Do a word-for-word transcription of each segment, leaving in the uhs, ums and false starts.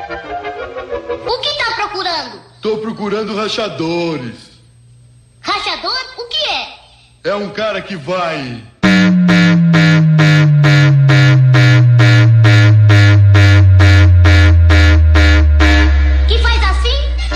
O que tá procurando? Tô procurando rachadores. Rachador? O que é? É um cara que vai... Que faz assim?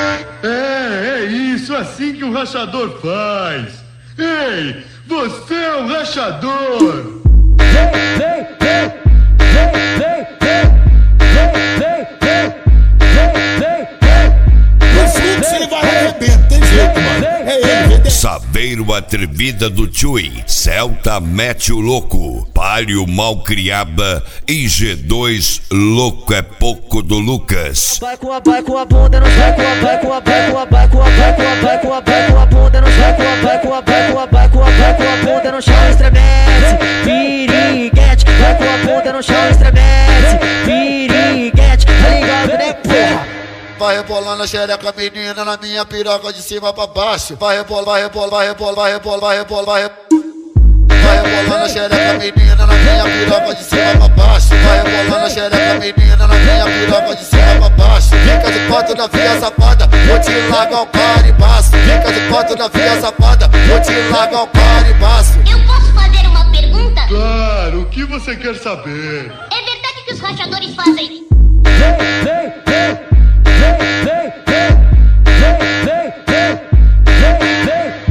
É, é isso, assim que um rachador faz. Ei, você é um rachador. Vem, vem, vem, vem, vem, vem, vem, vem, vem, vem, vem. No fluxo ele vai arrebentar, tem jeito, mano. É ele, vem. Saveiro Atrevida do Chui, Celta Mete o Louco, Palio Malcriaba e G dois Louco é Pouco do Lucas. Vai com a, vai com a bunda no vai com a, vai com a, vai com a, vai com a, vai com a, vai com a, vai com a bunda no vai com a, vai com a, vai com a, vai com a, vai com a bunda no chão, estremece, piriguete, vai com a bunda no chão, estremece, piriguete, tá ligado, né, porra? Vai rebolando a xereca, menina, na minha piroca de cima pra baixo. Vai rebola, vai rebola, vai rebola, vai rebola, vai rebola, vai rebola. Vai rebolando a xereca, menina, na minha piroca de cima pra baixo. Vai rebolando a xereca, menina, na minha piroca de cima pra baixo. Fica de quatro na via safada, vou te largar o caribaço. Fica de quatro na via safada, vou te largar o caribaço. Eu posso fazer uma pergunta? Claro, o que você quer saber? É verdade que os rachadores fazem? Vem, vem, vem. Vem, vem, vem, vem, vem, vem,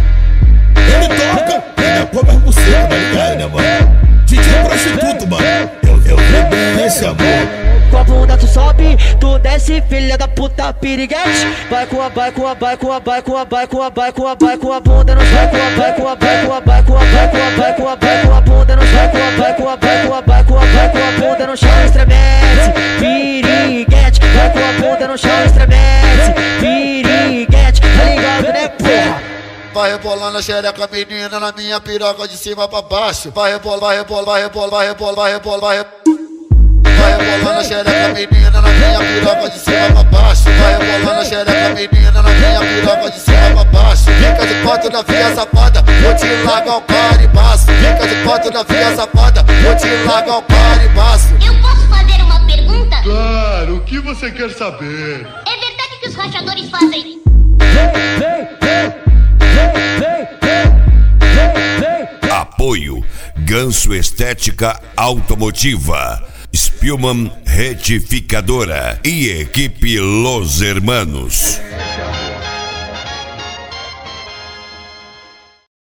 vem. Ele toca, ele põe mais buceta, tá ligado, né, mano? D J prostituto, mano. Eu, eu vi bem esse amor. Com a bunda tu sobe, tu desce, filha da puta piriguete. Vai com a, vai com a, vai com a, vai com a, vai com a, vai com a, vai com a bunda no vai com a, vai com a, vai com a, vai com a, vai com a, vai com a, vai com a bunda no vai com a, vai com a, vai com a, vai com a, vai com a bunda no chão, estremece, piriguete. Vai com a bunda no chão, estremece, piriguete, tá ligado, né, porra? Vai rebolando a xereca, menina, na minha piroca de cima pra baixo. Vai rebola, vai rebola, vai rebola, vai rebola, vai rebola, vai rebola. Vai rebolando a xereca, menina, na minha piroca de cima pra baixo. Vai rebolando a xereca, menina, na minha piroca de cima pra baixo. Fica de quatro na via safada, vou te largar o caribaço. Fica de quatro na via safada, vou te largar o caribaço. Eu posso fazer uma pergunta? Claro, o que você quer saber? É verdade que os rachadores fazem? Vem, vem, vem, vem, vem, vem, vem. Apoio Ganso Estética Automotiva, Spielmann Retificadora e equipe Los Hermanos.